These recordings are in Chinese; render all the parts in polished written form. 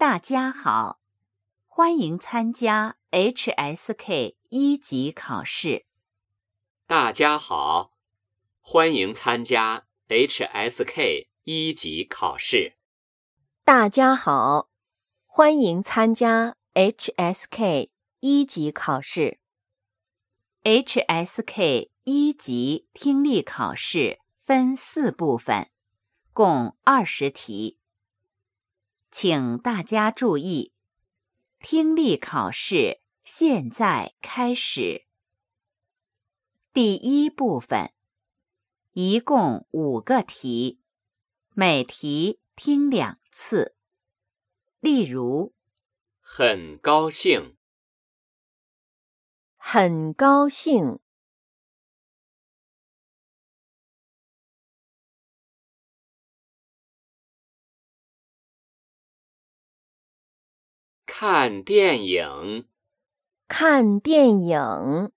大家好，欢迎参加 HSK 一级考试。 大家好，欢迎参加 HSK 一级考试。 大家好，欢迎参加 HSK 一级考试。 HSK 一级听力考试分4部分，共20题。请大家注意，听力考试现在开始。第一部分，一共5个题，每题听2次。例如， 很高兴， 很高兴， 看电影， 看电影，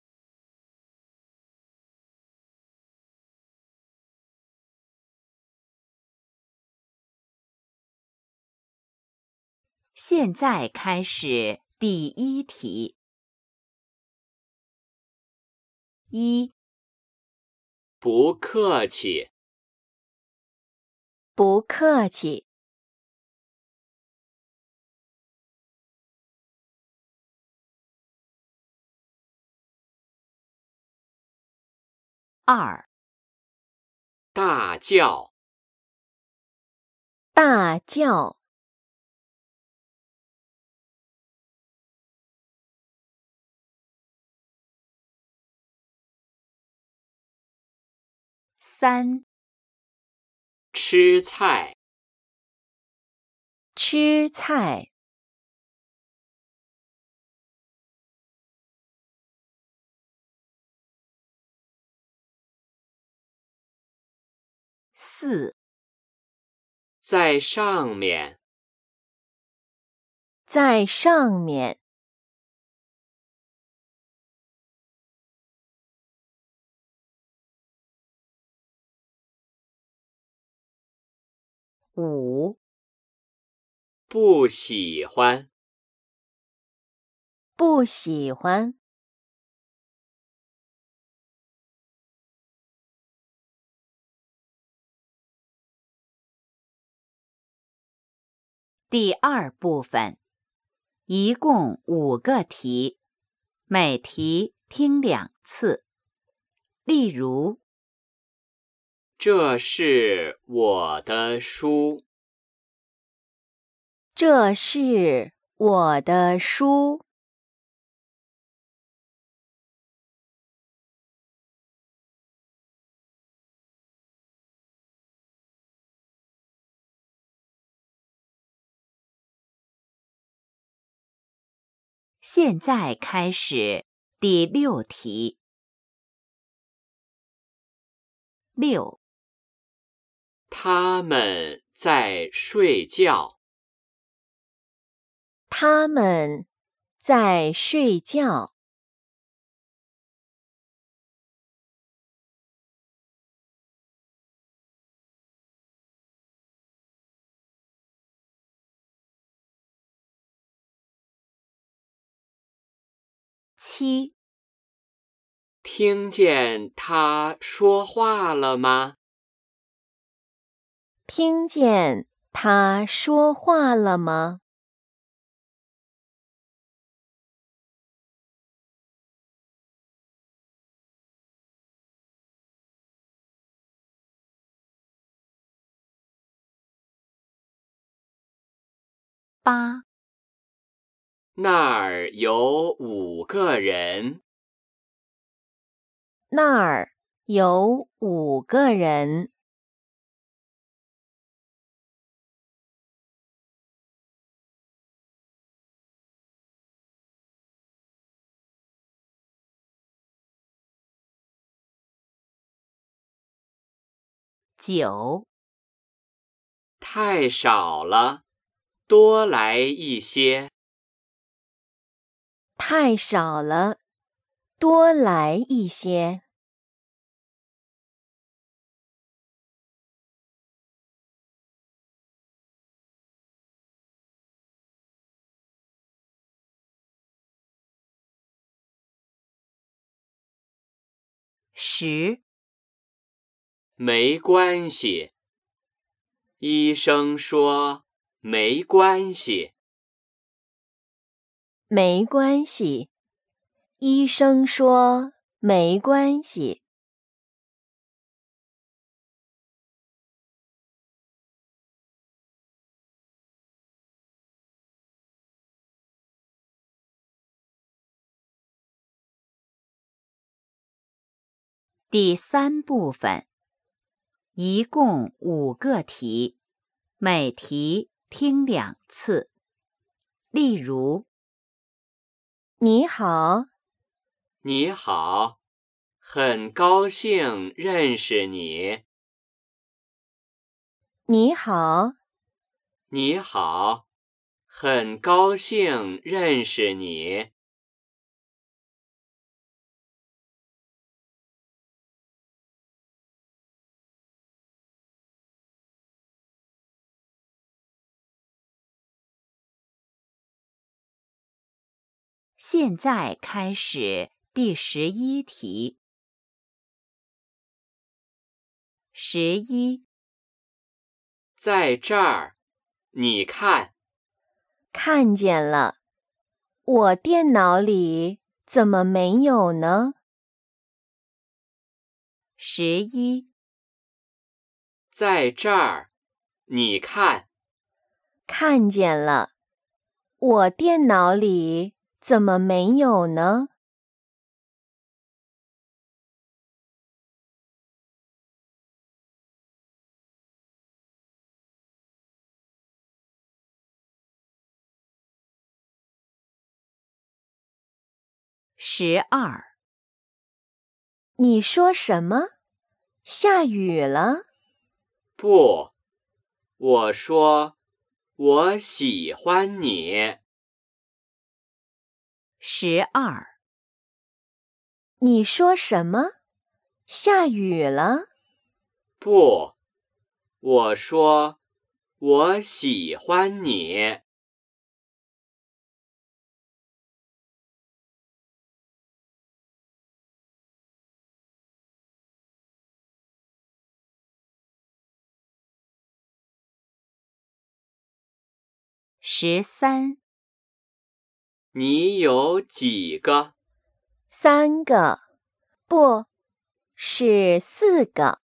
现在开始第1题。1. 不客气， 不客气， 2. 大叫， 大叫， 3. 吃菜， 吃菜， 4. 在上面， 在上面， 5. 不喜欢， 不喜欢， 第2部分，一共5个题，每题听2次。例如， 这是我的书， 这是我的书， 现在开始第6题。6. 他们在睡觉， 他们在睡觉， 7. 听见他说话了吗？ 听见他说话了吗？ 8. 那儿有5个人， 那儿有5个人， 9. 太少了，多来一些。 太少了，多来一些。 10。 没关系。医生说没关系。 没关系。医生说没关系。 第3部分，一共5个题，每题听2次。例如， 你好， 你好，很高兴认识你。 你好， 你好，很高兴认识你。 现在开始第11题。11， 在这儿，你看， 看见了。我电脑里怎么没有呢 11， 在这儿，你看， 看见了。我电脑里怎么没有呢 12， 你说什么？下雨了？ 不，我说我喜欢你。 12， 你说什么？下雨了？ 不，我说我喜欢你。 13， 你有几个 3个，不，是4个。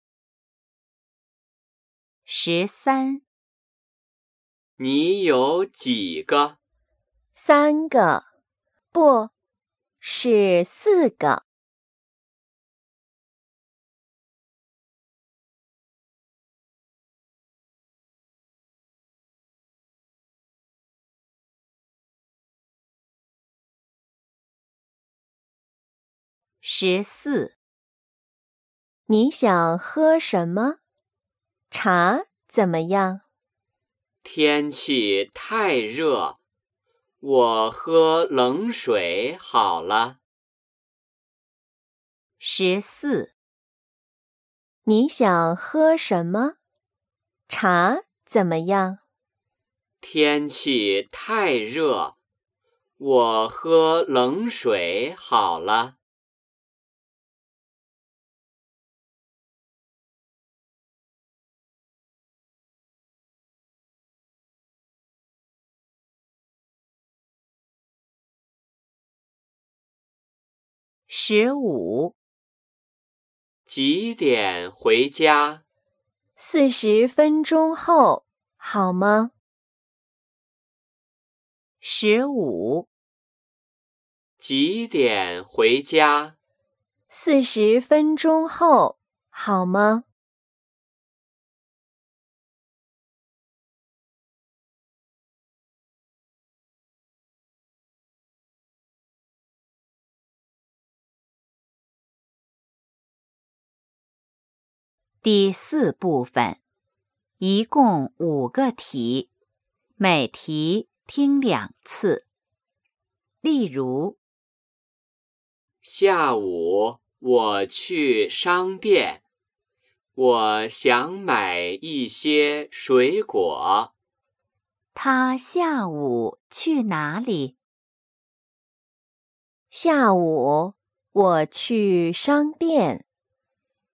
13， 你有几个 3个，不，是4个。 14， 你想喝什么？茶怎么样？ 天气太热，我喝冷水好了。 14， 你想喝什么？茶怎么样？ 天气太热，我喝冷水好了。 15， 几点回家 40分钟后，好吗 15， 几点回家 ？40分钟后，好吗第4部分，一共5个题，每题听2次。例如， 下午我去商店，我想买一些水果。 他下午去哪里？ 下午我去商店，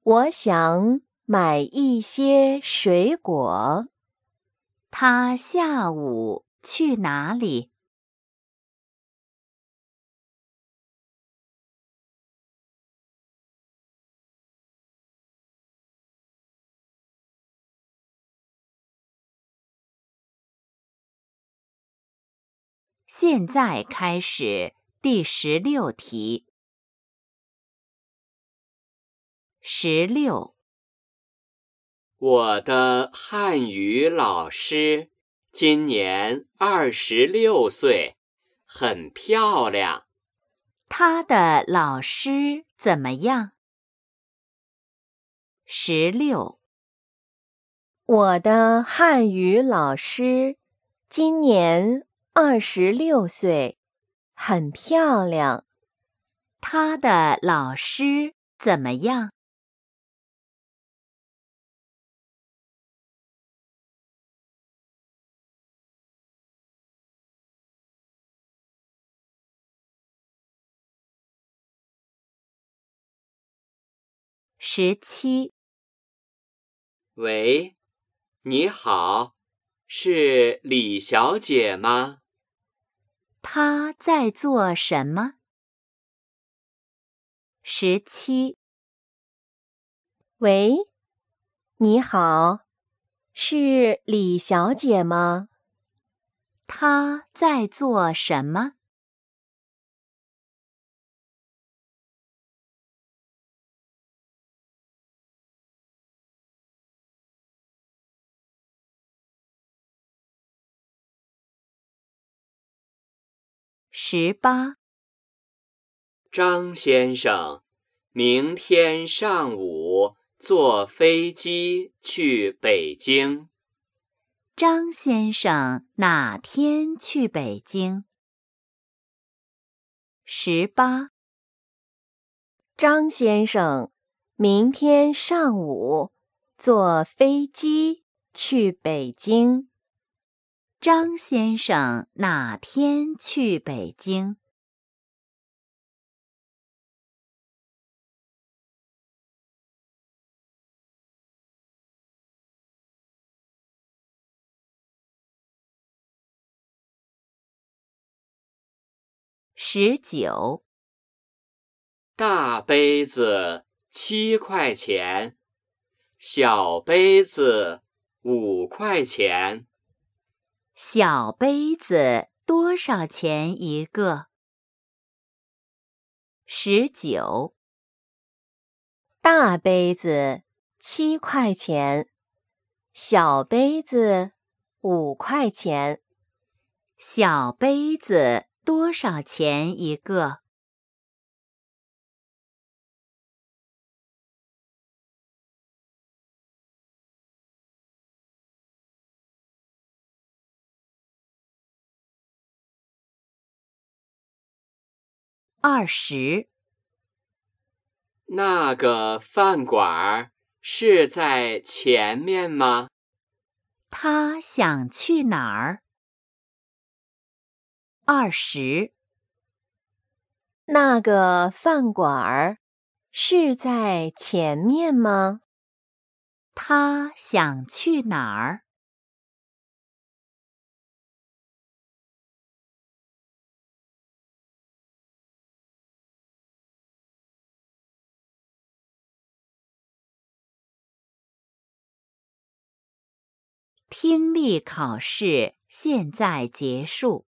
我想买一些水果。 他下午去哪里？现在开始第16题。16， 我的汉语老师今年26岁，很漂亮。 他的老师怎么样？16， 我的汉语老师今年26岁，很漂亮。 他的老师怎么样？17， 喂，你好，是李小姐吗？ 他在做什么？17， 喂，你好，是李小姐吗？ 他在做什么？18， 张先生，明天上午坐飞机去北京。 张先生哪天去北京？18， 张先生明天上午坐飞机去北京。 张先生哪天去北京？19， 大杯子7块钱，小杯子5块钱。 小杯子多少钱一个？19， 大杯子7块钱，小杯子5块钱。 小杯子多少钱一个？20， 那个饭馆是在前面吗？ 他想去哪儿？20， 那个饭馆是在前面吗？ 他想去哪儿听力考试现在结束。